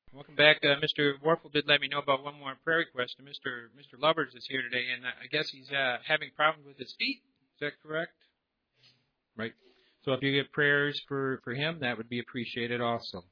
Welcome back. Mr. Warfel did let me know about one more prayer request. Mr. Lovers is here today, and I guess he's having problems with his feet. Is that correct? Right. So if you get prayers for him, that would be appreciated also.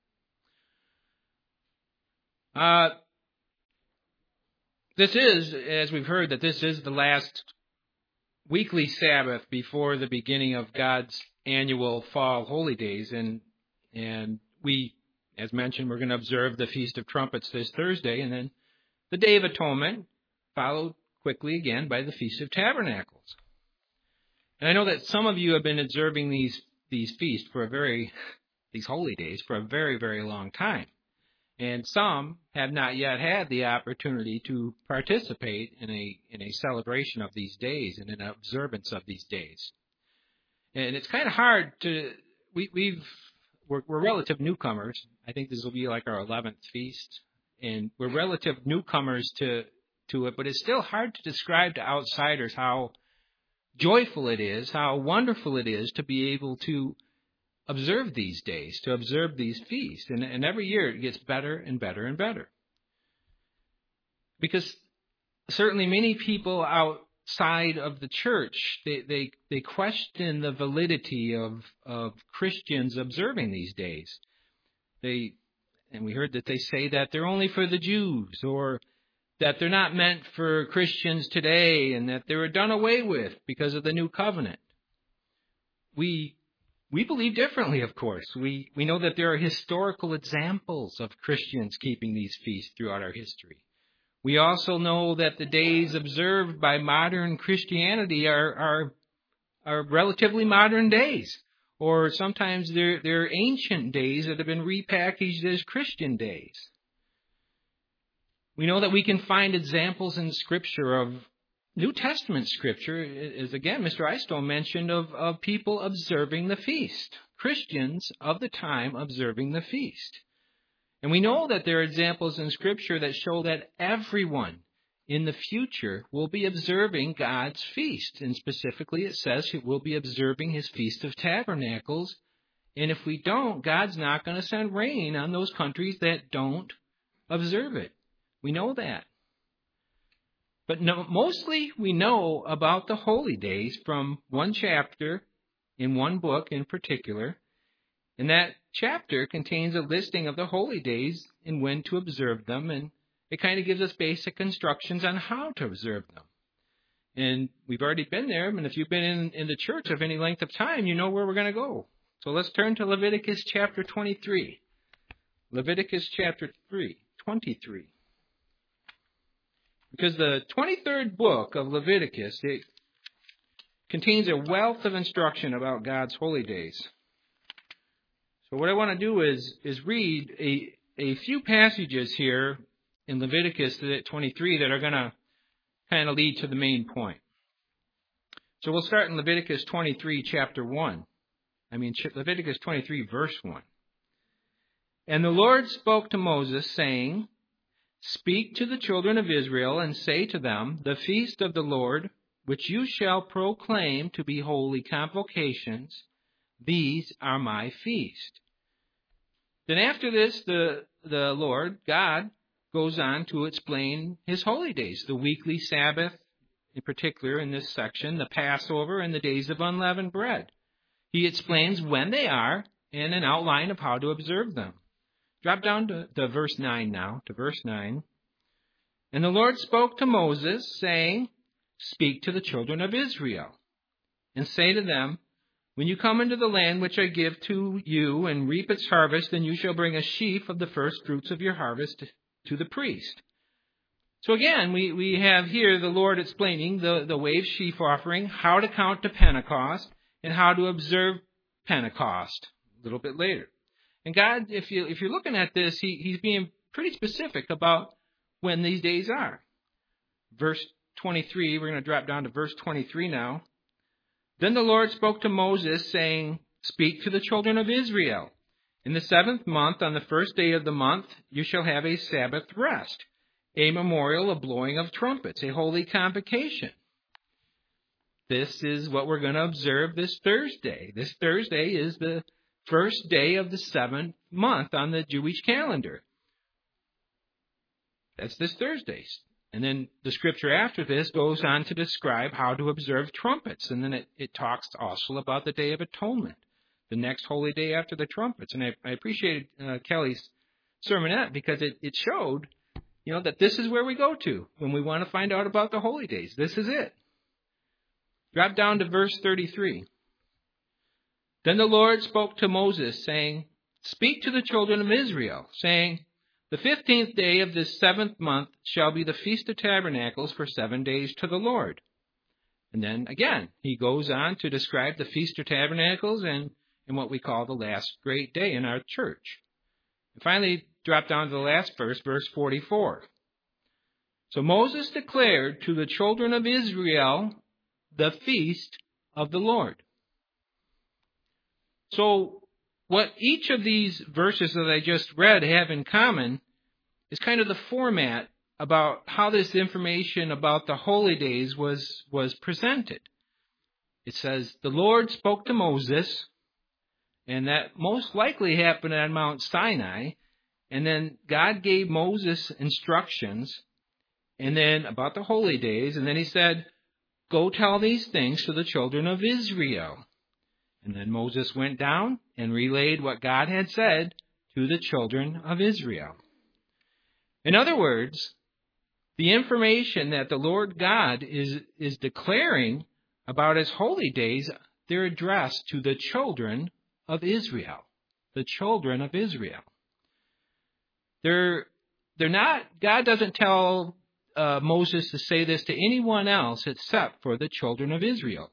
This is, as we've heard, that this is the last weekly Sabbath before the beginning of God's annual fall holy days, and we, as mentioned, we're going to observe the Feast of Trumpets this Thursday, and then the Day of Atonement, followed quickly again by the Feast of Tabernacles. And I know that some of you have been observing these feasts these holy days for a very, very long time. And some have not yet had the opportunity to participate in a celebration of these days and an observance of these days. And it's kind of hard to we're relative newcomers. I think this will be like our 11th feast, and we're relative newcomers to it. But it's still hard to describe to outsiders how joyful it is, how wonderful it is to be able to observe these days, to observe these feasts. And every year it gets better and better and better. Because certainly many people outside of the church, they question the validity of Christians observing these days. And we heard that they say that they're only for the Jews, or that they're not meant for Christians today, and that they were done away with because of the new covenant. We believe differently, of course. We know that there are historical examples of Christians keeping these feasts throughout our history. We also know that the days observed by modern Christianity are relatively modern days, or sometimes they're ancient days that have been repackaged as Christian days. We know that we can find examples in Scripture of New Testament Scripture, as again Mr. Eystone mentioned, of people observing the feast, Christians of the time observing the feast. And we know that there are examples in Scripture that show that everyone in the future will be observing God's feast. And specifically it says we'll be observing His Feast of Tabernacles. And if we don't, God's not going to send rain on those countries that don't observe it. We know that. But mostly we know about the holy days from one chapter in one book in particular. And that chapter contains a listing of the holy days and when to observe them. And it kind of gives us basic instructions on how to observe them. And we've already been there. And if you've been in the church of any length of time, you know where we're going to go. So let's turn to Leviticus chapter 23. Leviticus chapter 23. Because the 23rd book of Leviticus, it contains a wealth of instruction about God's holy days. So what I want to do is read a few passages here in Leviticus 23 that are going to kind of lead to the main point. So we'll start in Leviticus 23, Leviticus 23, verse 1. And the Lord spoke to Moses, saying, Speak to the children of Israel, and say to them, The feast of the Lord, which you shall proclaim to be holy convocations, these are my feast. Then after this, the Lord, God, goes on to explain His holy days, the weekly Sabbath, in particular in this section, the Passover, and the days of unleavened bread. He explains when they are and an outline of how to observe them. Drop down to verse 9 now, to verse 9. And the Lord spoke to Moses, saying, Speak to the children of Israel, and say to them, When you come into the land which I give to you and reap its harvest, then you shall bring a sheaf of the first fruits of your harvest to the priest. So again, we have here the Lord explaining the way of sheaf offering, how to count to Pentecost, and how to observe Pentecost a little bit later. And God, if you're looking at this, He's being pretty specific about when these days are. Verse 23, we're going to drop down to verse 23 now. Then the Lord spoke to Moses, saying, Speak to the children of Israel. In the 7th month, on the first day of the month, you shall have a Sabbath rest, a memorial of blowing of trumpets, a holy convocation. This is what we're going to observe this Thursday. This Thursday is the first day of the 7th month on the Jewish calendar. That's this Thursday. And then the scripture after this goes on to describe how to observe trumpets. And then it talks also about the Day of Atonement, the next holy day after the trumpets. And I appreciated Kelly's sermonette because it showed, that this is where we go to when we want to find out about the holy days. This is it. Drop down to verse 33. Then the Lord spoke to Moses, saying, "Speak to the children of Israel, saying, the 15th day of this 7th month shall be the Feast of Tabernacles for 7 days to the Lord." And then again, he goes on to describe the Feast of Tabernacles and what we call the last great day in our church. And finally, drop down to the last verse, verse 44. So Moses declared to the children of Israel the feast of the Lord. So what each of these verses that I just read have in common is kind of the format about how this information about the holy days was presented. It says, the Lord spoke to Moses, and that most likely happened on Mount Sinai, and then God gave Moses instructions, and then about the holy days, and then he said, go tell these things to the children of Israel. And then Moses went down and relayed what God had said to the children of Israel. In other words, the information that the Lord God is declaring about his holy days, they're addressed to the children of Israel. The children of Israel. They're not, God doesn't tell Moses to say this to anyone else except for the children of Israel.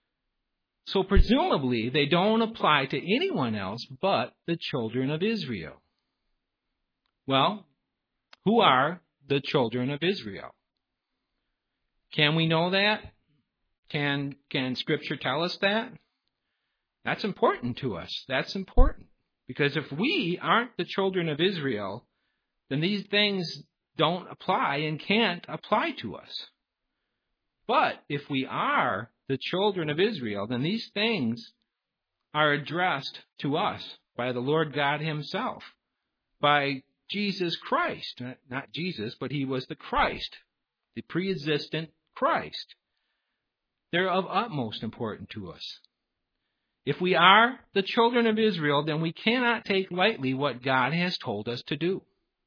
So presumably, they don't apply to anyone else but the children of Israel. Well, who are the children of Israel? Can we know that? Can Scripture tell us that? That's important to us. That's important. Because if we aren't the children of Israel, then these things don't apply and can't apply to us. But if we are the children of Israel, then these things are addressed to us by the Lord God himself, by Jesus Christ. Not Jesus, but he was the Christ, the pre-existent Christ. They're of utmost importance to us. If we are the children of Israel, then we cannot take lightly what God has told us to do.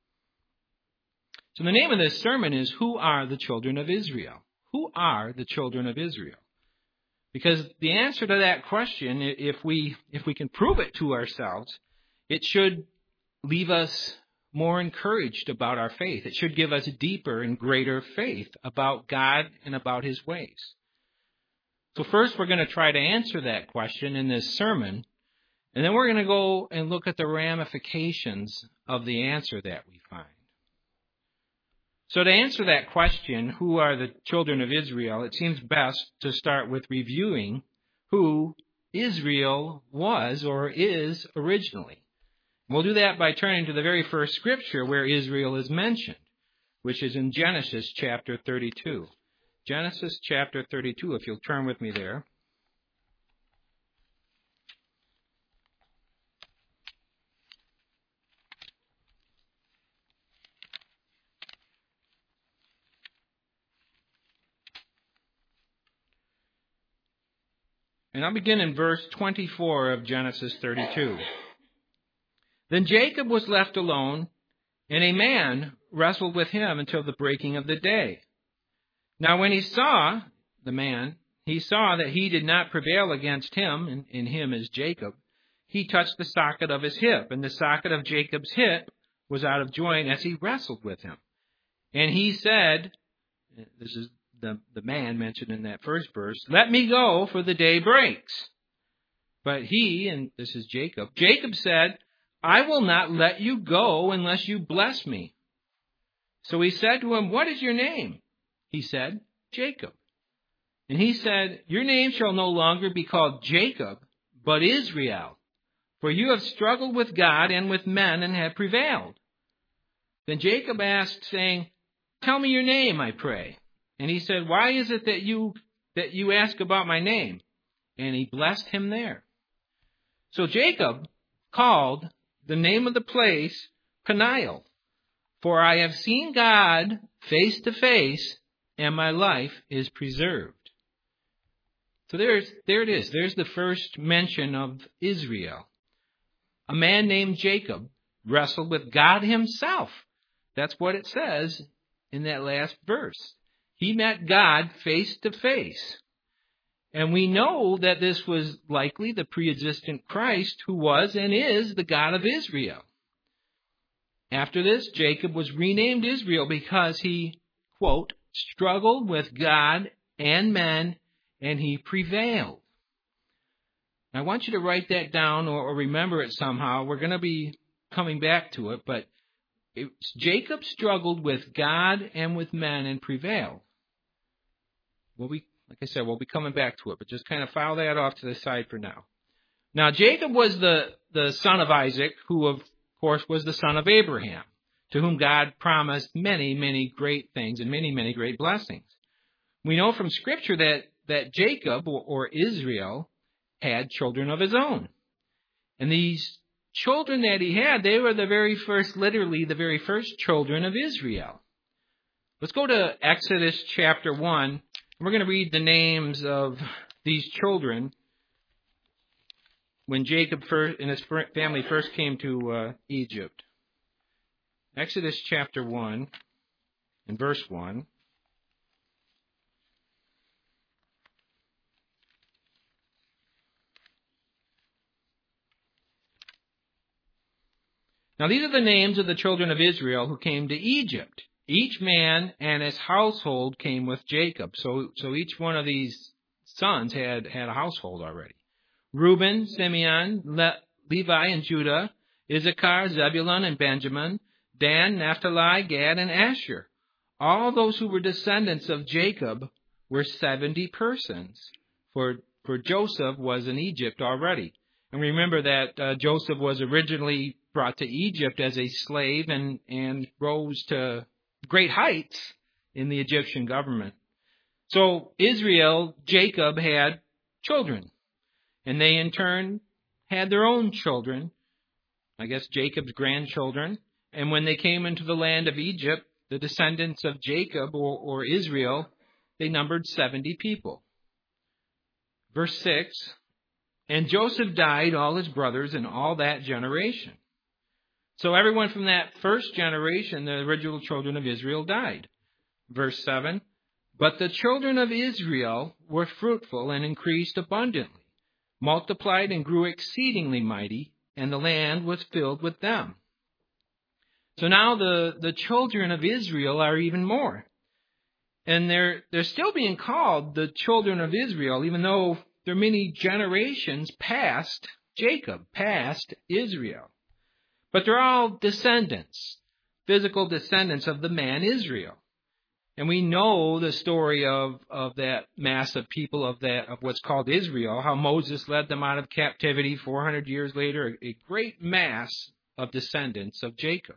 So the name of this sermon is, Who Are the Children of Israel? Who are the children of Israel? Because the answer to that question, if we can prove it to ourselves, it should leave us more encouraged about our faith. It should give us deeper and greater faith about God and about his ways. So first we're going to try to answer that question in this sermon, and then we're going to go and look at the ramifications of the answer that we find. So to answer that question, who are the children of Israel, it seems best to start with reviewing who Israel was or is originally. We'll do that by turning to the very first scripture where Israel is mentioned, which is in Genesis chapter 32. Genesis chapter 32, if you'll turn with me there. And I'll begin in verse 24 of Genesis 32. Then Jacob was left alone, and a man wrestled with him until the breaking of the day. Now when he saw that he did not prevail against him, and him is Jacob, he touched the socket of his hip, and the socket of Jacob's hip was out of joint as he wrestled with him. And he said, this is the man mentioned in that first verse, let me go, for the day breaks. But he, and this is Jacob said, I will not let you go unless you bless me. So he said to him, what is your name? He said, Jacob. And he said, your name shall no longer be called Jacob, but Israel, for you have struggled with God and with men and have prevailed. Then Jacob asked, saying, tell me your name, I pray. And he said, why is it that you ask about my name? And he blessed him there. So Jacob called the name of the place Peniel, For I have seen God face to face, and my life is preserved. So there it is. There's the first mention of Israel. A man named Jacob wrestled with God himself. That's what it says in that last verse. He met God face to face. And we know that this was likely the pre-existent Christ who was and is the God of Israel. After this, Jacob was renamed Israel because he, quote, struggled with God and men, and he prevailed. I want you to write that down or remember it somehow. We're going to be coming back to it, but Jacob struggled with God and with men and prevailed. Like I said, we'll be coming back to it, but just kind of file that off to the side for now. Now, Jacob was the son of Isaac, who, of course, was the son of Abraham, to whom God promised many, many great things and many, many great blessings. We know from Scripture that Jacob, or Israel, had children of his own. And these children that he had, they were literally the very first children of Israel. Let's go to Exodus chapter 1. We're going to read the names of these children when Jacob and his family first came to Egypt. Exodus chapter 1 and verse 1. Now these are the names of the children of Israel who came to Egypt. Each man and his household came with Jacob. So each one of these sons had a household already. Reuben, Simeon, Levi, and Judah, Issachar, Zebulun, and Benjamin, Dan, Naphtali, Gad, and Asher. All those who were descendants of Jacob were 70 persons, for Joseph was in Egypt already. And remember that Joseph was originally brought to Egypt as a slave and rose to great heights in the Egyptian government. So Israel, Jacob had children, and they in turn had their own children, I guess Jacob's grandchildren. And when they came into the land of Egypt, the descendants of Jacob or Israel, they numbered 70 people. Verse 6, and Joseph died, all his brothers, and all that generation. So everyone from that first generation, the original children of Israel, died. Verse 7, but the children of Israel were fruitful and increased abundantly, multiplied and grew exceedingly mighty, and the land was filled with them. So now the children of Israel are even more. And they're still being called the children of Israel, even though they're many generations past Jacob, past Israel. But they're all descendants, physical descendants of the man Israel. And we know the story of that mass of people of what's called Israel, how Moses led them out of captivity 400 years later, a great mass of descendants of Jacob.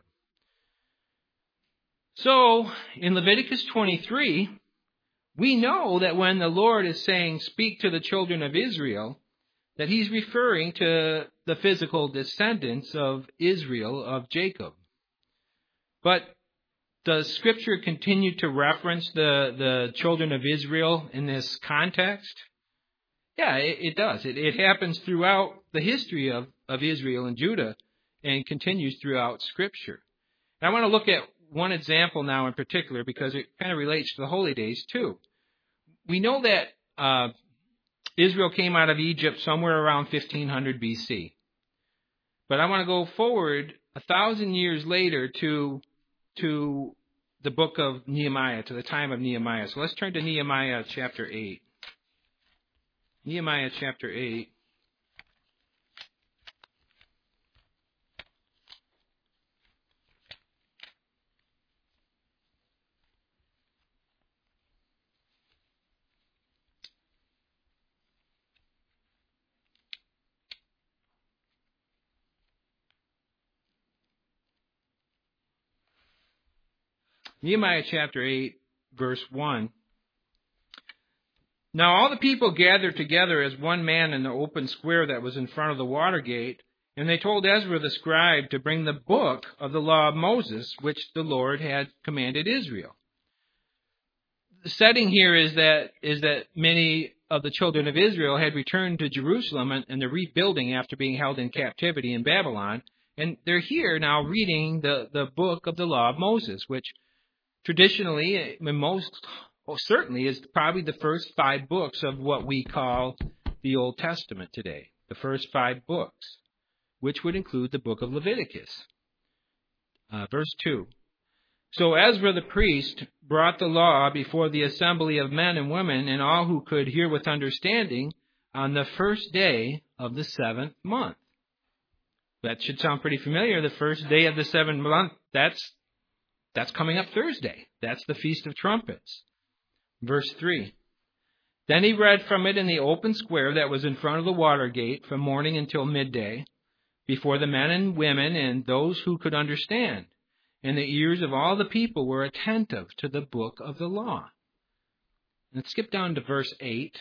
So, in Leviticus 23, we know that when the Lord is saying, speak to the children of Israel, that he's referring to the physical descendants of Israel, of Jacob. But does Scripture continue to reference the children of Israel in this context? Yeah, it does. It happens throughout the history of Israel and Judah and continues throughout Scripture. And I want to look at one example now in particular because it kind of relates to the holy days too. We know that Israel came out of Egypt somewhere around 1500 BC. But I want to go forward 1,000 years later to the book of Nehemiah, to the time of Nehemiah. So let's turn to Nehemiah chapter 8. Nehemiah chapter 8. Nehemiah chapter 8, verse 1. Now all the people gathered together as one man in the open square that was in front of the water gate, And they told Ezra the scribe to bring the book of the law of Moses, which the Lord had commanded Israel. The setting here is that many of the children of Israel had returned to Jerusalem and they're rebuilding after being held in captivity in Babylon. And they're here now reading the book of the law of Moses, which traditionally, certainly is probably the first 5 books of what we call the Old Testament today. The first 5 books, which would include the book of Leviticus. Verse 2. So Ezra the priest brought the law before the assembly of men and women and all who could hear with understanding on the first day of the 7th month. That should sound pretty familiar. The first day of the 7th month, that's coming up Thursday. That's the Feast of Trumpets. Verse 3. Then he read from it in the open square that was in front of the water gate from morning until midday, before the men and women and those who could understand. And the ears of all the people were attentive to the book of the law. Let's skip down to verse 8.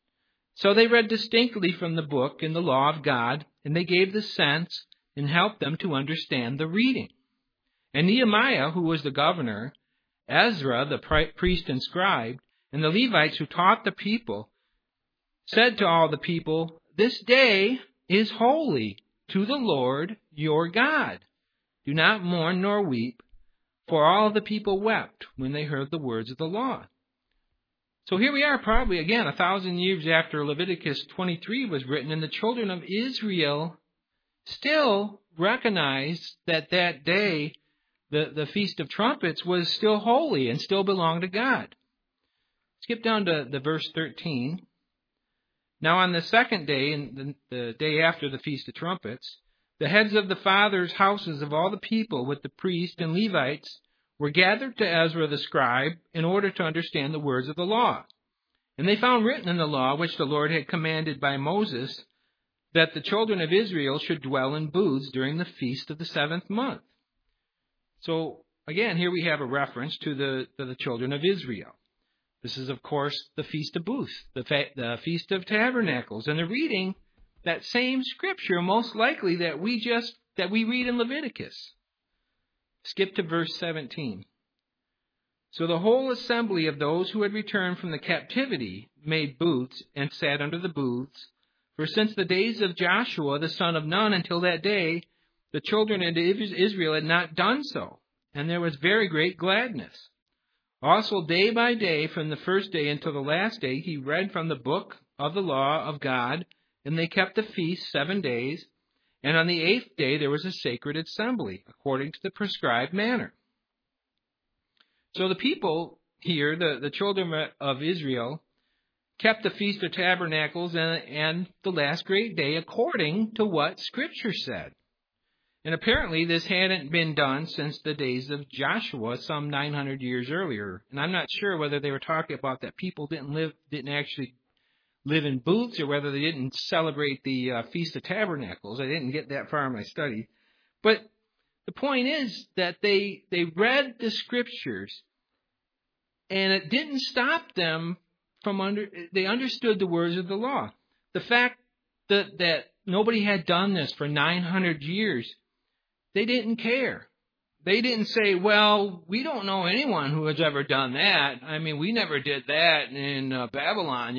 So they read distinctly from the book in the law of God, and they gave the sense and helped them to understand the reading. And Nehemiah, who was the governor, Ezra, the priest and scribe, and the Levites who taught the people, said to all the people, "This day is holy to the Lord your God. Do not mourn nor weep," for all the people wept when they heard the words of the law. So here we are, probably again 1,000 years after Leviticus 23 was written, and the children of Israel still recognized that day, the Feast of Trumpets, was still holy and still belonged to God. Skip down to the verse 13. Now on the second day, and the day after the Feast of Trumpets, the heads of the fathers' houses of all the people with the priests and Levites were gathered to Ezra the scribe in order to understand the words of the law. And they found written in the law, which the Lord had commanded by Moses, that the children of Israel should dwell in booths during the feast of the 7th month. So, again, here we have a reference to the children of Israel. This is, of course, the Feast of Booths, the Feast of Tabernacles, and they're reading that same scripture, most likely, that we read in Leviticus. Skip to verse 17. So the whole assembly of those who had returned from the captivity made booths and sat under the booths. For since the days of Joshua the son of Nun until that day, the children of Israel had not done so, and there was very great gladness. Also day by day, from the first day until the last day, he read from the book of the law of God, and they kept the feast 7 days. And on the 8th day there was a sacred assembly, according to the prescribed manner. So the people here, the children of Israel, kept the Feast of Tabernacles and the last great day according to what Scripture said. And apparently this hadn't been done since the days of Joshua, some 900 years earlier. And I'm not sure whether they were talking about that people didn't actually live in booths, or whether they didn't celebrate the Feast of Tabernacles. I didn't get that far in my study. But the point is that they read the Scriptures, and it didn't stop them they understood the words of the law. The fact that nobody had done this for 900 years, they didn't care. They didn't say, well, we don't know anyone who has ever done that. I mean, we never did that in Babylon.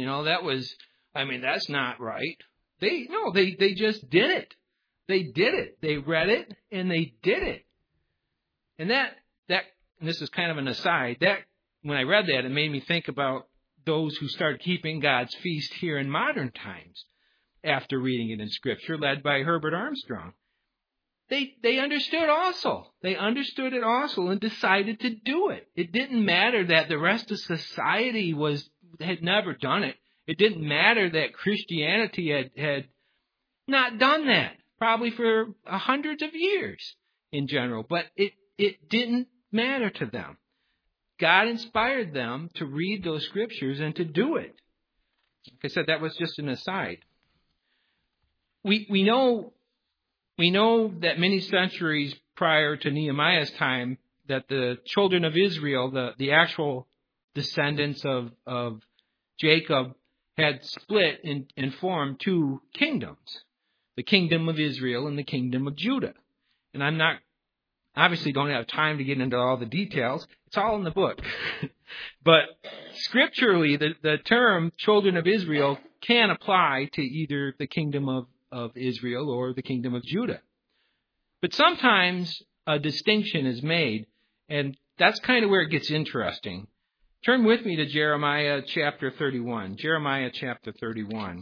That's not right. They just did it. They did it. They read it and they did it. And and this is kind of an aside, that when I read that, it made me think about those who started keeping God's feast here in modern times after reading it in Scripture, led by Herbert Armstrong. They understood also. They understood it also and decided to do it. It didn't matter that the rest of society had never done it. It didn't matter that Christianity had not done that, probably for hundreds of years in general. But it didn't matter to them. God inspired them to read those Scriptures and to do it. Like I said, that was just an aside. We know that many centuries prior to Nehemiah's time, that the children of Israel, the actual descendants of Jacob, had split and formed 2 kingdoms. the kingdom of Israel and the kingdom of Judah. And I'm not, obviously don't have time to get into all the details. It's all in the book. But scripturally, the term children of Israel can apply to either the kingdom of Israel or the kingdom of Judah. But sometimes a distinction is made, and that's kind of where it gets interesting. Turn with me to Jeremiah chapter 31. Jeremiah chapter 31.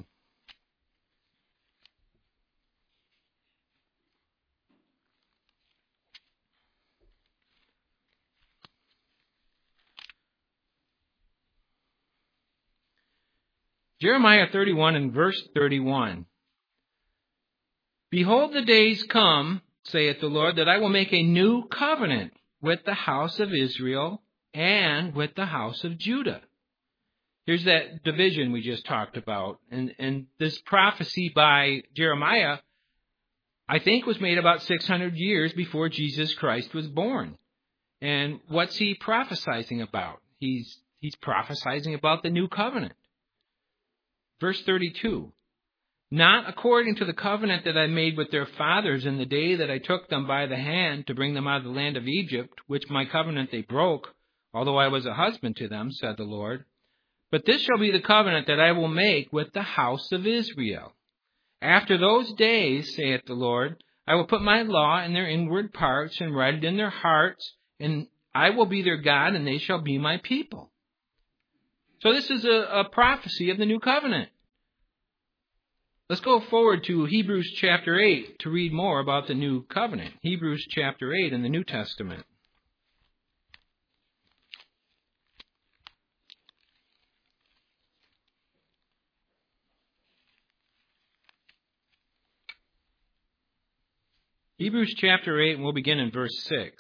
Jeremiah 31 and verse 31. Behold, the days come, saith the Lord, that I will make a new covenant with the house of Israel and with the house of Judah. Here's that division we just talked about. And this prophecy by Jeremiah, I think, was made about 600 years before Jesus Christ was born. And what's he prophesying about? He's prophesying about the new covenant. Verse 32, not according to the covenant that I made with their fathers in the day that I took them by the hand to bring them out of the land of Egypt, which my covenant they broke, although I was a husband to them, said the Lord. But this shall be the covenant that I will make with the house of Israel. After those days, saith the Lord, I will put my law in their inward parts and write it in their hearts, and I will be their God, and they shall be my people. So this is a prophecy of the new covenant. Let's go forward to Hebrews chapter 8 to read more about the new covenant. Hebrews chapter 8 in the New Testament. Hebrews chapter 8, and we'll begin in verse 6.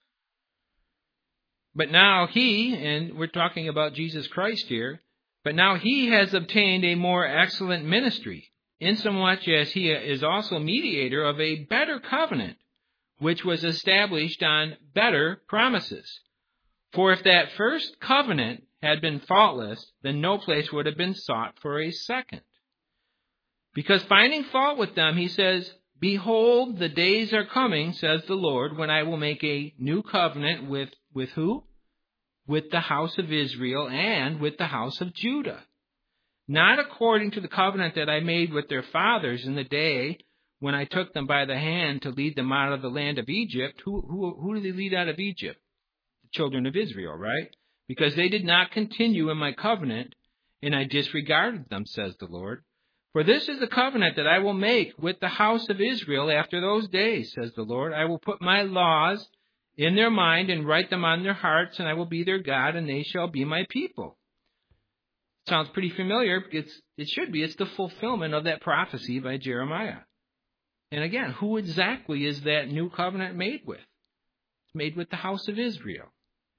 But now he, and we're talking about Jesus Christ here, but now he has obtained a more excellent ministry, insomuch as he is also mediator of a better covenant, which was established on better promises. For if that first covenant had been faultless, then no place would have been sought for a second. Because finding fault with them, he says, behold, the days are coming, says the Lord, when I will make a new covenant with who? With the house of Israel and with the house of Judah. Not according to the covenant that I made with their fathers in the day when I took them by the hand to lead them out of the land of Egypt. Who did they lead out of Egypt? The children of Israel, right? Because they did not continue in my covenant, and I disregarded them, says the Lord. For this is the covenant that I will make with the house of Israel after those days, says the Lord. I will put my laws in their mind and write them on their hearts, and I will be their God, and they shall be my people. Sounds pretty familiar. It should be. It's the fulfillment of that prophecy by Jeremiah. And again, who exactly is that new covenant made with? It's made with the house of Israel.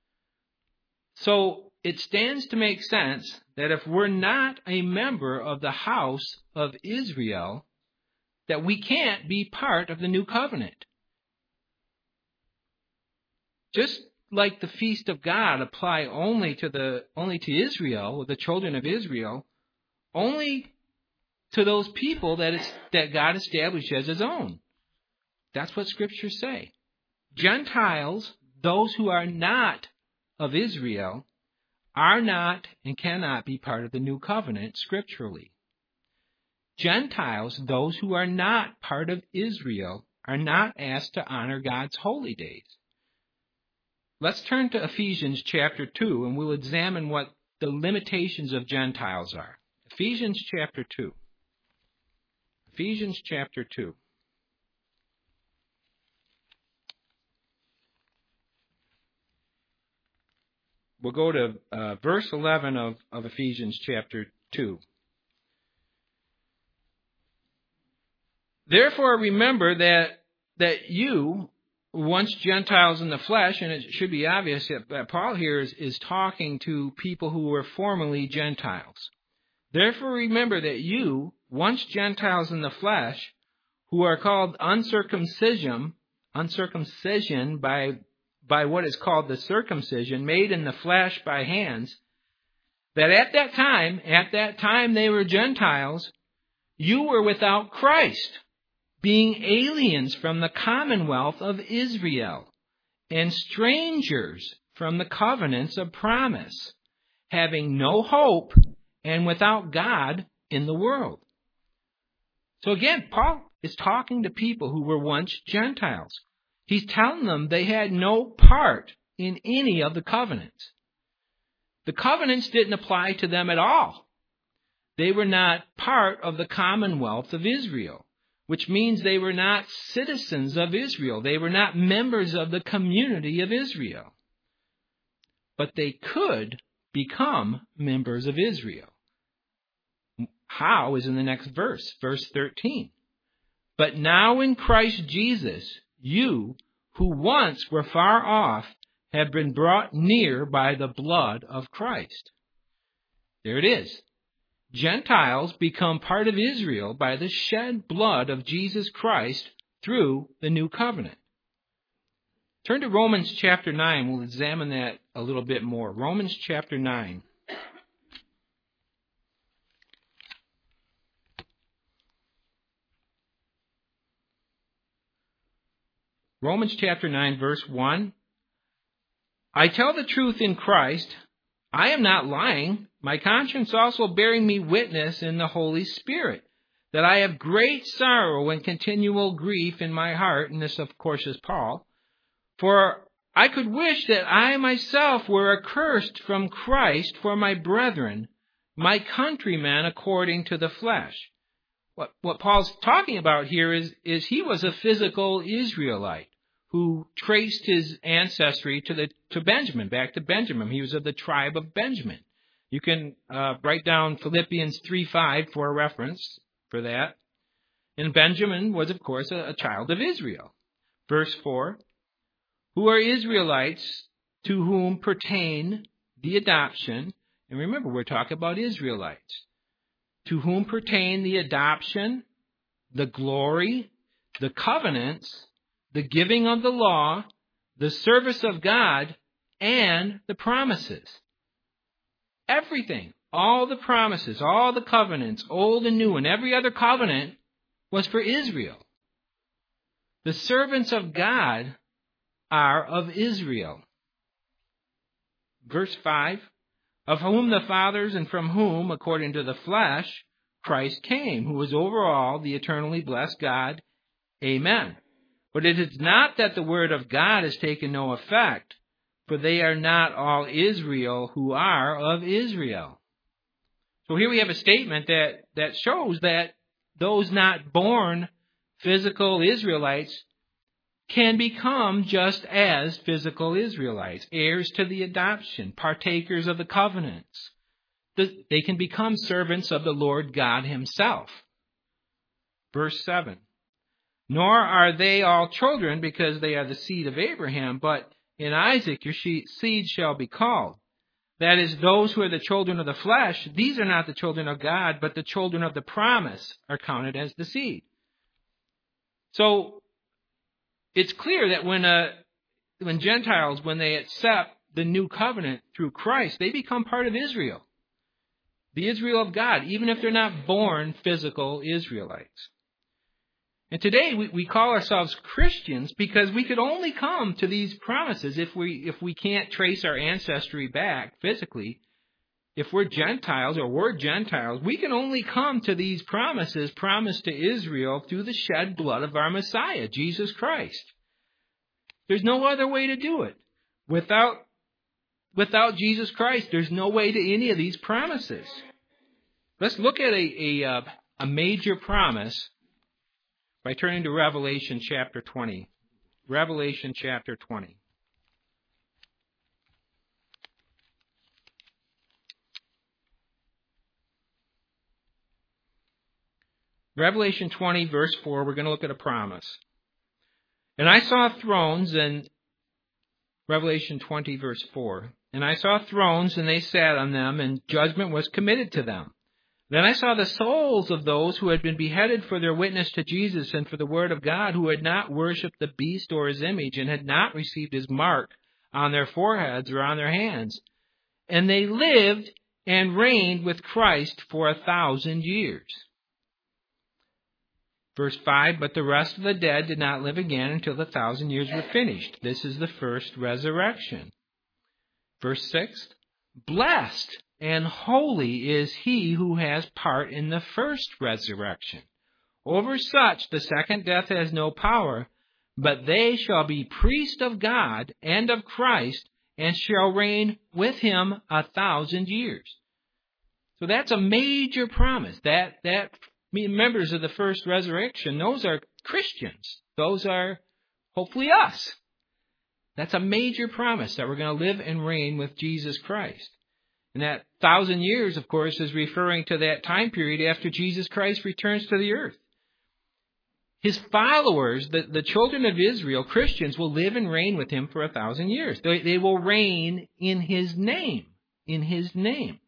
So it stands to make sense that if we're not a member of the house of Israel, that we can't be part of the new covenant. Just like the feast of God apply only to Israel, the children of Israel, only to those people that God established as his own. That's what scriptures say. Gentiles, those who are not of Israel, are not and cannot be part of the new covenant scripturally. Gentiles, those who are not part of Israel, are not asked to honor God's holy days. Let's turn to Ephesians chapter 2, and we'll examine what the limitations of Gentiles are. Ephesians chapter 2. Ephesians chapter 2. We'll go to verse 11 of Ephesians chapter 2. Therefore remember that you, once Gentiles in the flesh, and it should be obvious that Paul here is talking to people who were formerly Gentiles. Therefore remember that you, once Gentiles in the flesh, who are called uncircumcision by what is called the circumcision, made in the flesh by hands, that at that time they were Gentiles, you were without Christ, being aliens from the commonwealth of Israel, and strangers from the covenants of promise, having no hope and without God in the world. So again, Paul is talking to people who were once Gentiles. He's telling them they had no part in any of the covenants. The covenants didn't apply to them at all. They were not part of the commonwealth of Israel, which means they were not citizens of Israel. They were not members of the community of Israel. But they could become members of Israel. How is in the next verse, verse 13. But now in Christ Jesus, you who once were far off have been brought near by the blood of Christ. There it is. Gentiles become part of Israel by the shed blood of Jesus Christ through the new covenant. Turn to Romans chapter 9. We'll examine that a little bit more. Romans chapter 9. Romans chapter 9, verse 1. I tell the truth in Christ, I am not lying, my conscience also bearing me witness in the Holy Spirit, that I have great sorrow and continual grief in my heart, and this of course is Paul, for I could wish that I myself were accursed from Christ for my brethren, my countrymen according to the flesh. What Paul's talking about here is he was a physical Israelite who traced his ancestry to Benjamin, back to Benjamin. He was of the tribe of Benjamin. You can write down Philippians 3:5 for a reference for that. And Benjamin was, of course, a child of Israel. Verse 4, who are Israelites to whom pertain the adoption. And remember, we're talking about Israelites. To whom pertain the adoption, the glory, the covenants, the giving of the law, the service of God, and the promises. Everything, all the promises, all the covenants, old and new, and every other covenant was for Israel. The servants of God are of Israel. Verse 5, of whom the fathers and from whom, according to the flesh, Christ came, who is over all, the eternally blessed God. Amen. But it is not that the word of God has taken no effect, for they are not all Israel who are of Israel. So here we have a statement that shows that those not born physical Israelites can become just as physical Israelites, heirs to the adoption, partakers of the covenants. They can become servants of the Lord God himself. Verse 7. Nor are they all children because they are the seed of Abraham, but in Isaac your seed shall be called. That is, those who are the children of the flesh, these are not the children of God, but the children of the promise are counted as the seed. So it's clear that when Gentiles, when they accept the new covenant through Christ, they become part of Israel, the Israel of God, even if they're not born physical Israelites. And today we call ourselves Christians because we could only come to these promises if we can't trace our ancestry back physically. If we're Gentiles, we can only come to these promises promised to Israel through the shed blood of our Messiah, Jesus Christ. There's no other way to do it. Without Jesus Christ, there's no way to any of these promises. Let's look at a major promise by turning to Revelation chapter 20. Revelation chapter 20. Revelation 20, verse 4, we're going to look at a promise. And I saw thrones, and Revelation 20, verse 4. And I saw thrones, and they sat on them, and judgment was committed to them. Then I saw the souls of those who had been beheaded for their witness to Jesus and for the word of God, who had not worshipped the beast or his image, and had not received his mark on their foreheads or on their hands. And they lived and reigned with Christ for 1,000 years. Verse 5, but the rest of the dead did not live again until the 1,000 years were finished. This is the first resurrection. Verse 6, blessed and holy is he who has part in the first resurrection. Over such the second death has no power, but they shall be priests of God and of Christ, and shall reign with him 1,000 years. So that's a major promise. That members of the first resurrection, those are Christians. Those are hopefully us. That's a major promise that we're going to live and reign with Jesus Christ. And that 1,000 years, of course, is referring to that time period after Jesus Christ returns to the earth. His followers, the children of Israel, Christians, will live and reign with him for 1,000 years. They will reign in his name. In his name.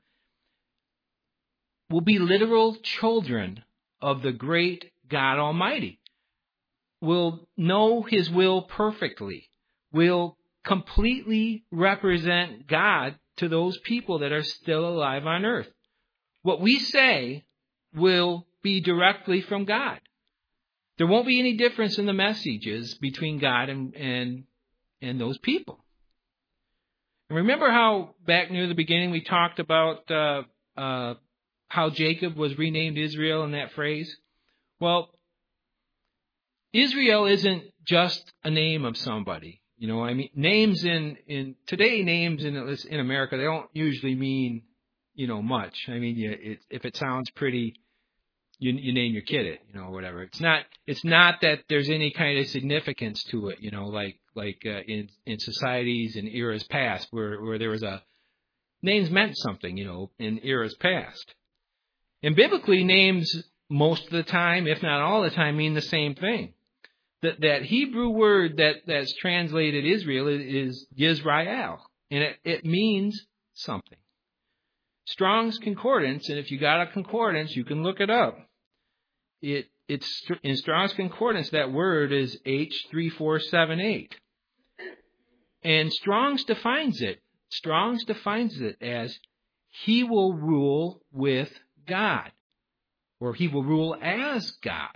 Will be literal children of the great God Almighty. Will know his will perfectly. Will completely represent God to those people that are still alive on earth. What we say will be directly from God. There won't be any difference in the messages between God and those people. And remember how back near the beginning we talked about how Jacob was renamed Israel in that phrase? Well, Israel isn't just a name of somebody. You know, I mean, names today, names in America, they don't usually mean, much. I mean, if it sounds pretty, you name your kid it, whatever. It's not that there's any kind of significance to it, like in societies and eras past where there was names meant something, in eras past. And biblically, names most of the time, if not all the time, mean the same thing. That Hebrew word that's translated Israel is Yisrael, and it means something. Strong's Concordance, and if you got a concordance, you can look it up. It's in Strong's Concordance, that word is H3478. And Strong's defines it. Strong's defines it as he will rule with God, or he will rule as God.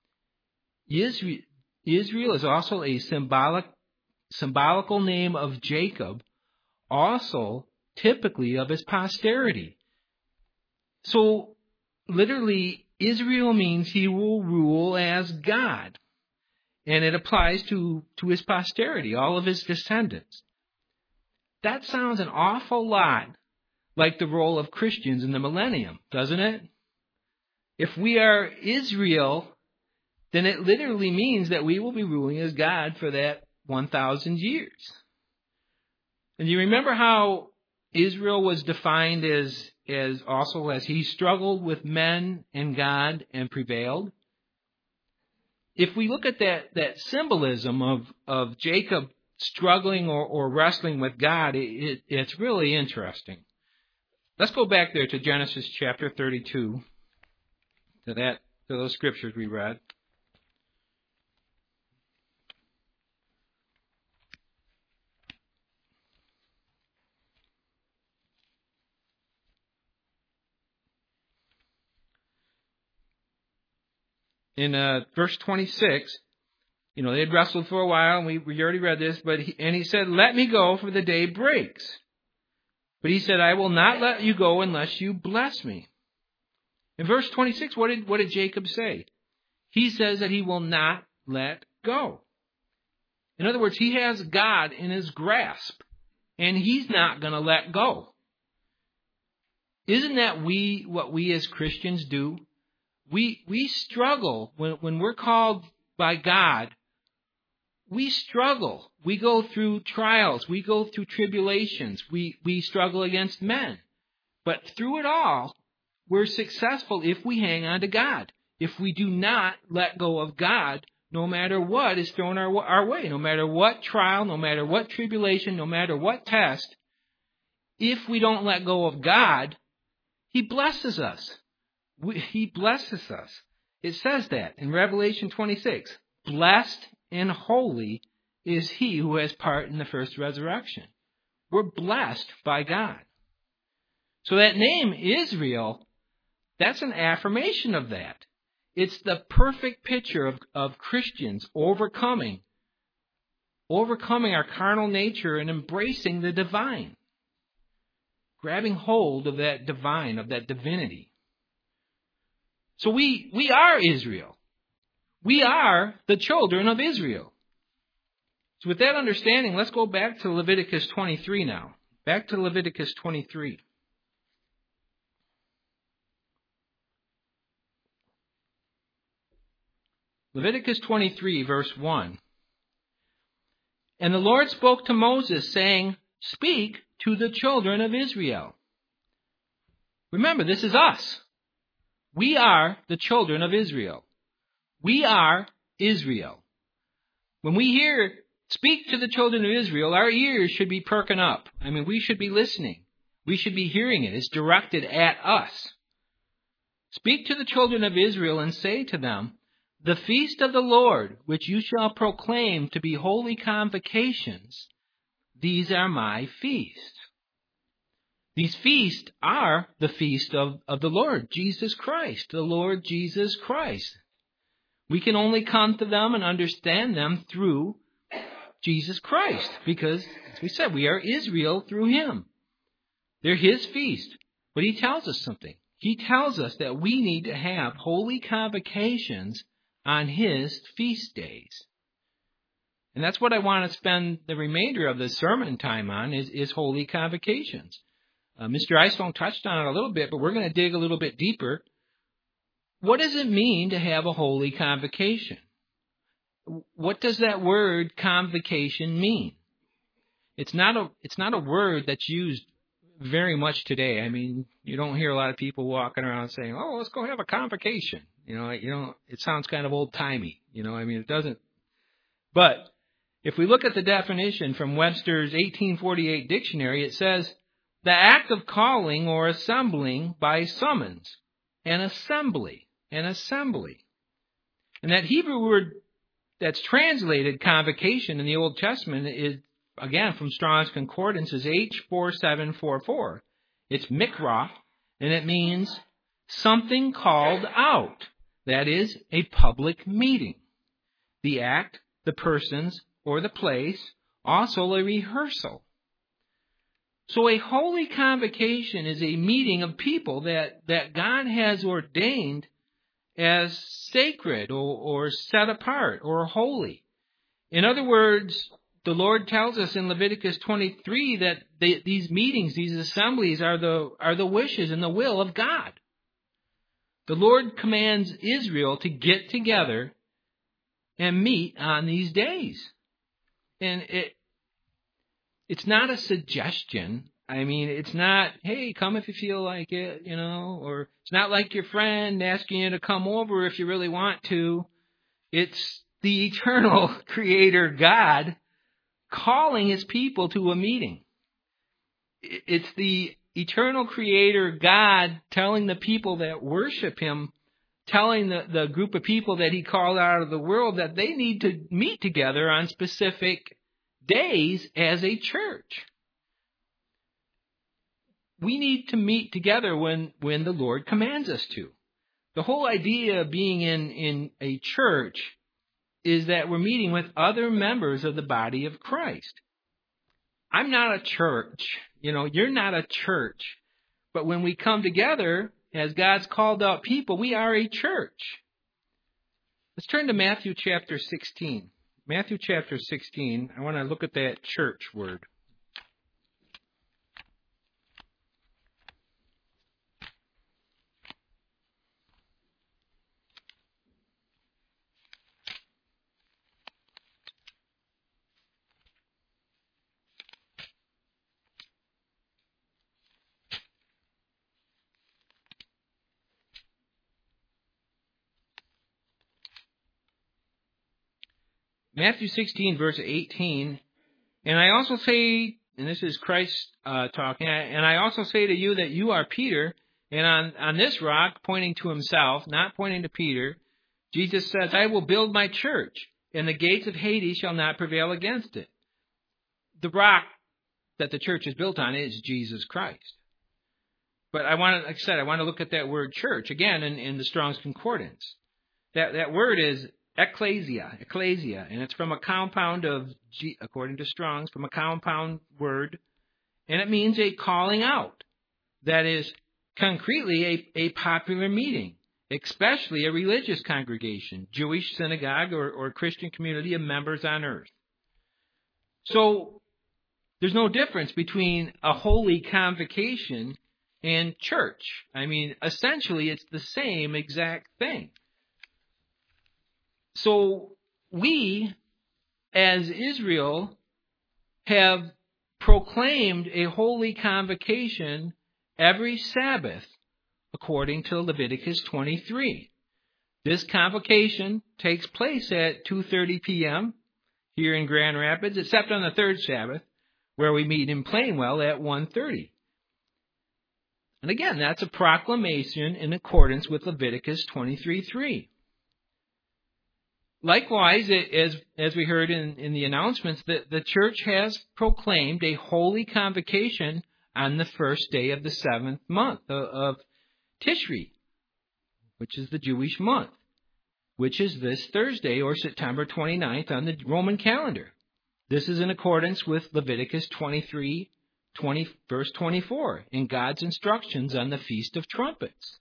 Israel is also a symbolical name of Jacob, also typically of his posterity. So literally, Israel means he will rule as God. And it applies to his posterity, all of his descendants. That sounds an awful lot like the role of Christians in the millennium, doesn't it? If we are Israel, then it literally means that we will be ruling as God for that 1,000 years. And you remember how Israel was defined as he struggled with men and God and prevailed? If we look at that symbolism of Jacob struggling or wrestling with God, it's really interesting. Let's go back there to Genesis chapter 32, to those scriptures we read. In verse 26, they had wrestled for a while, and we already read this, and he said, "Let me go, for the day breaks." But he said, "I will not let you go unless you bless me." In verse 26, what did Jacob say? He says that he will not let go. In other words, he has God in his grasp, and he's not going to let go. Isn't that what we as Christians do? We struggle when we're called by God. We struggle. We go through trials. We go through tribulations. We struggle against men. But through it all, we're successful if we hang on to God. If we do not let go of God, no matter what is thrown our way, no matter what trial, no matter what tribulation, no matter what test, if we don't let go of God, he blesses us. He blesses us. It says that in Revelation 26. Blessed and holy is he who has part in the first resurrection. We're blessed by God. So that name, Israel, that's an affirmation of that. It's the perfect picture of Christians overcoming our carnal nature and embracing the divine. Grabbing hold of that divine, of that divinity. So we are Israel. We are the children of Israel. So with that understanding, let's go back to Leviticus 23 now. Back to Leviticus 23. Leviticus 23, verse 1. And the Lord spoke to Moses, saying, "Speak to the children of Israel." Remember, this is us. We are the children of Israel. We are Israel. When we hear, "Speak to the children of Israel," our ears should be perking up. I mean, we should be listening. We should be hearing it. It's directed at us. "Speak to the children of Israel and say to them, the feast of the Lord, which you shall proclaim to be holy convocations, these are my feasts." These feasts are the feast of the Lord Jesus Christ, the Lord Jesus Christ. We can only come to them and understand them through Jesus Christ, because, as we said, we are Israel through Him. They're His feast. But He tells us something. He tells us that we need to have holy convocations on His feast days. And that's what I want to spend the remainder of the sermon time on, is holy convocations. Mr. Eystone touched on it a little bit, but we're going to dig a little bit deeper. What does it mean to have a holy convocation? What does that word convocation mean? It's not a word that's used very much today. I mean, you don't hear a lot of people walking around saying, "Oh, let's go have a convocation." It sounds kind of old-timey. It doesn't. But if we look at the definition from Webster's 1848 dictionary, it says, "The act of calling or assembling by summons." An assembly. And that Hebrew word that's translated convocation in the Old Testament is, again, from Strong's Concordance, is H4744. It's mikra, and it means something called out. That is, a public meeting. The act, the persons, or the place, also a rehearsal. So a holy convocation is a meeting of people that God has ordained as sacred or set apart or holy. In other words, the Lord tells us in Leviticus 23 that these meetings, these assemblies are the wishes and the will of God. The Lord commands Israel to get together and meet on these days. And it's not a suggestion. I mean, it's not, "Hey, come if you feel like it," or it's not like your friend asking you to come over if you really want to. It's the eternal Creator God calling His people to a meeting. It's the eternal Creator God telling the people that worship Him, telling the group of people that He called out of the world that they need to meet together on specific days as a church. We need to meet together when the Lord commands us to. The whole idea of being in a church is that we're meeting with other members of the body of Christ. I'm not a church. You're not a church. But when we come together as God's called out people, we are a church. Let's turn to Matthew chapter 16. Matthew chapter 16. I want to look at that church word. Matthew 16, verse 18, "And I also say," and this is Christ talking, "and I also say to you that you are Peter, and on this rock," pointing to Himself, not pointing to Peter, Jesus says, "I will build my church, and the gates of Hades shall not prevail against it." The rock that the church is built on is Jesus Christ. But I want to look at that word church, again, in the Strong's Concordance. That word is ecclesia, and it's from a compound of, according to Strong's, from a compound word, and it means a calling out. That is, concretely, a popular meeting, especially a religious congregation, Jewish synagogue or Christian community of members on earth. So, there's no difference between a holy convocation and church. I mean, essentially, it's the same exact thing. So, we, as Israel, have proclaimed a holy convocation every Sabbath, according to Leviticus 23. This convocation takes place at 2:30 p.m. here in Grand Rapids, except on the third Sabbath, where we meet in Plainwell at 1:30. And again, that's a proclamation in accordance with Leviticus 23:3. Likewise, as we heard in the announcements, the church has proclaimed a holy convocation on the first day of the 7th month of Tishri, which is the Jewish month, which is this Thursday or September 29th on the Roman calendar. This is in accordance with Leviticus 23, verse 24, in God's instructions on the Feast of Trumpets.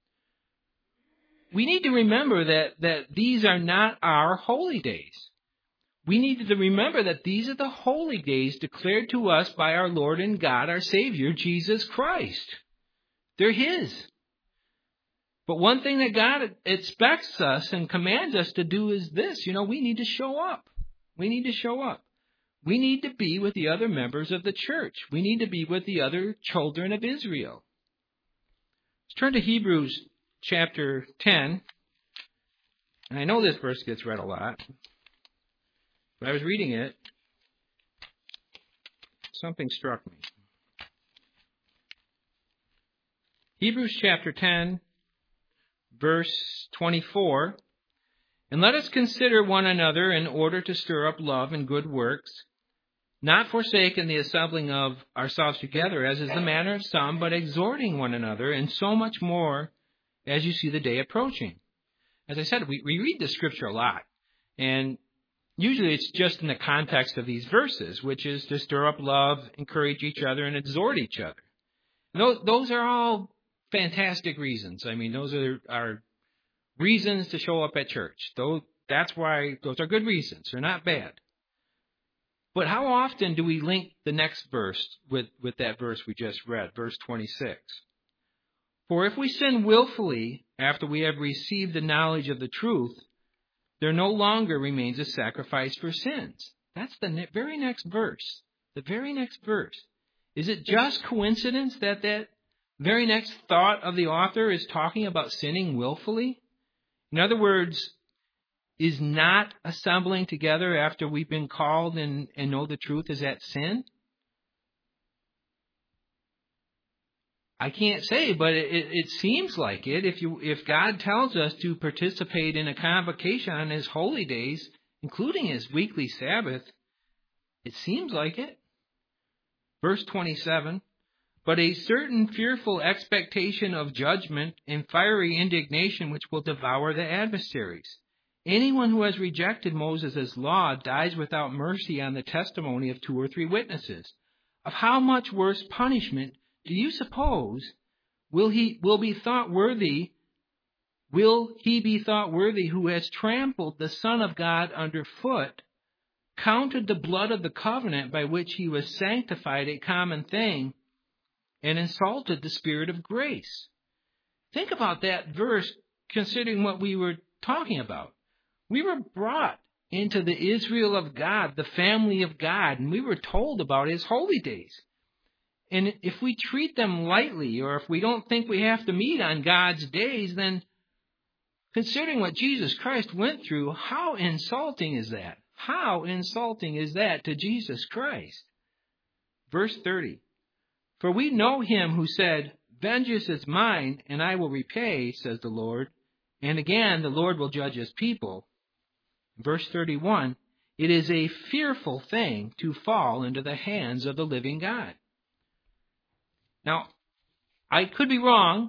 We need to remember that these are not our holy days. We need to remember that these are the holy days declared to us by our Lord and God, our Savior, Jesus Christ. They're His. But one thing that God expects us and commands us to do is this. We need to show up. We need to show up. We need to be with the other members of the church. We need to be with the other children of Israel. Let's turn to Hebrews chapter 10. And I know this verse gets read a lot. But I was reading it. Something struck me. Hebrews chapter 10, verse 24. And let us consider one another in order to stir up love and good works, not forsaking the assembling of ourselves together, as is the manner of some, but exhorting one another, and so much more as you see the day approaching. As I said, we read the scripture a lot, and usually it's just in the context of these verses, which is to stir up love, encourage each other, and exhort each other. And those are all fantastic reasons. I mean, those are reasons to show up at church. That's why those are good reasons. They're not bad. But how often do we link the next verse with that verse we just read, verse 26? For if we sin willfully after we have received the knowledge of the truth, there no longer remains a sacrifice for sins. That's the very next verse. The very next verse. Is it just coincidence that very next thought of the author is talking about sinning willfully? In other words, is not assembling together after we've been called and know the truth, is that sin? I can't say, but it seems like it. If God tells us to participate in a convocation on His holy days, including His weekly Sabbath, it seems like it. Verse 27, but a certain fearful expectation of judgment and fiery indignation which will devour the adversaries. Anyone who has rejected Moses' law dies without mercy on the testimony of 2 or 3 witnesses. Of how much worse punishment do you suppose will he be thought worthy who has trampled the Son of God underfoot, counted the blood of the covenant by which he was sanctified a common thing, and insulted the Spirit of grace? Think about that verse, considering what we were talking about. We were brought into the Israel of God, the family of God, and we were told about His holy days. And if we treat them lightly, or if we don't think we have to meet on God's days, then considering what Jesus Christ went through, how insulting is that? How insulting is that to Jesus Christ? Verse 30. For we know Him who said, vengeance is mine, and I will repay, says the Lord. And again, the Lord will judge His people. Verse 31. It is a fearful thing to fall into the hands of the living God. Now, I could be wrong,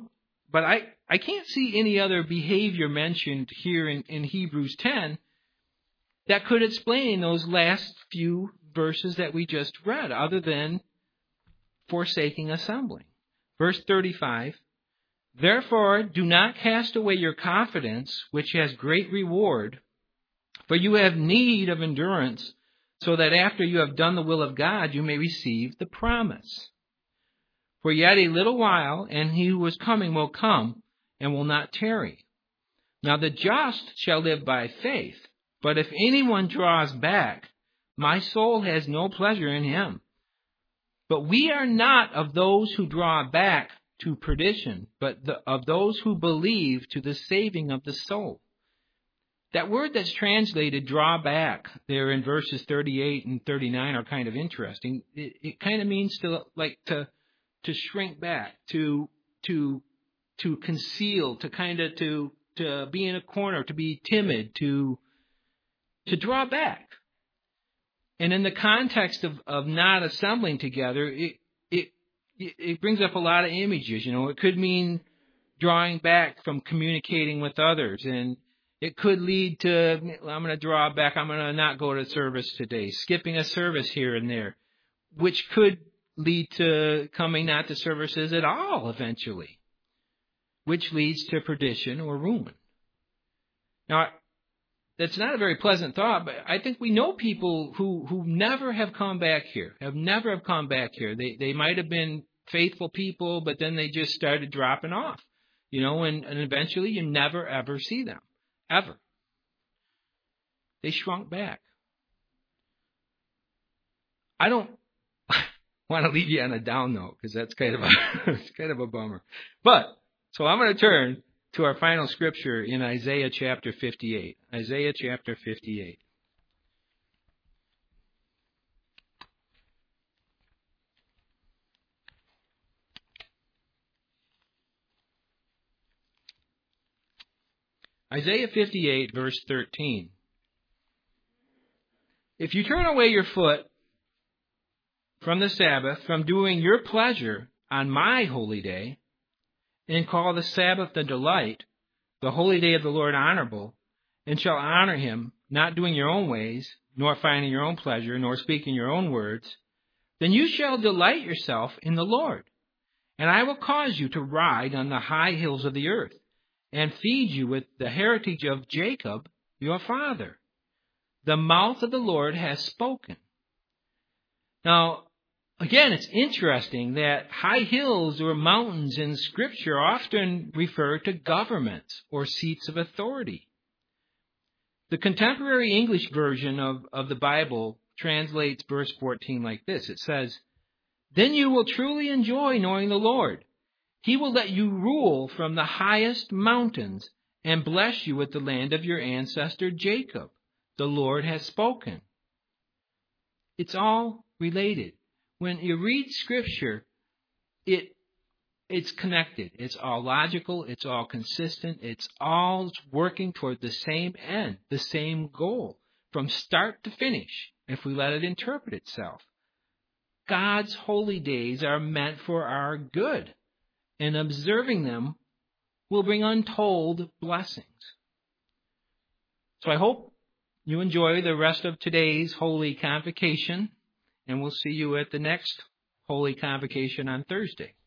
But I can't see any other behavior mentioned here in Hebrews 10 that could explain those last few verses that we just read, other than forsaking assembling. Verse 35, therefore do not cast away your confidence, which has great reward, for you have need of endurance, so that after you have done the will of God, you may receive the promise. For yet a little while, and he who is coming will come, and will not tarry. Now the just shall live by faith, but if anyone draws back, my soul has no pleasure in him. But we are not of those who draw back to perdition, but of those who believe to the saving of the soul. That word that's translated draw back there in verses 38 and 39 are kind of interesting. It kind of means to shrink back, to conceal, to be in a corner, to be timid, to draw back. And in the context of not assembling together, it brings up a lot of images. It could mean drawing back from communicating with others, and it could lead to, I'm going to draw back, I'm going to not go to service today, skipping a service here and there, which could lead to coming not to services at all eventually, which leads to perdition or ruin. Now, that's not a very pleasant thought, but I think we know people who never have come back here, never have come back here. They might have been faithful people, but then they just started dropping off, and eventually you never, ever see them, ever. They shrunk back. I don't want to leave you on a down note, because that's kind of a bummer. So I'm going to turn to our final scripture in Isaiah chapter 58. Isaiah chapter 58. Isaiah 58, verse 13. If you turn away your foot from the Sabbath, from doing your pleasure on my holy day, and call the Sabbath the delight, the holy day of the Lord honorable, and shall honor him, not doing your own ways, nor finding your own pleasure, nor speaking your own words, then you shall delight yourself in the Lord. And I will cause you to ride on the high hills of the earth, and feed you with the heritage of Jacob, your father. The mouth of the Lord has spoken. Now, again, it's interesting that high hills or mountains in Scripture often refer to governments or seats of authority. The contemporary English version of the Bible translates verse 14 like this. It says, then you will truly enjoy knowing the Lord. He will let you rule from the highest mountains and bless you with the land of your ancestor Jacob. The Lord has spoken. It's all related. When you read Scripture, it's connected. It's all logical. It's all consistent. It's all working toward the same end, the same goal, from start to finish, if we let it interpret itself. God's holy days are meant for our good, and observing them will bring untold blessings. So I hope you enjoy the rest of today's Holy Convocation, and we'll see you at the next Holy Convocation on Thursday.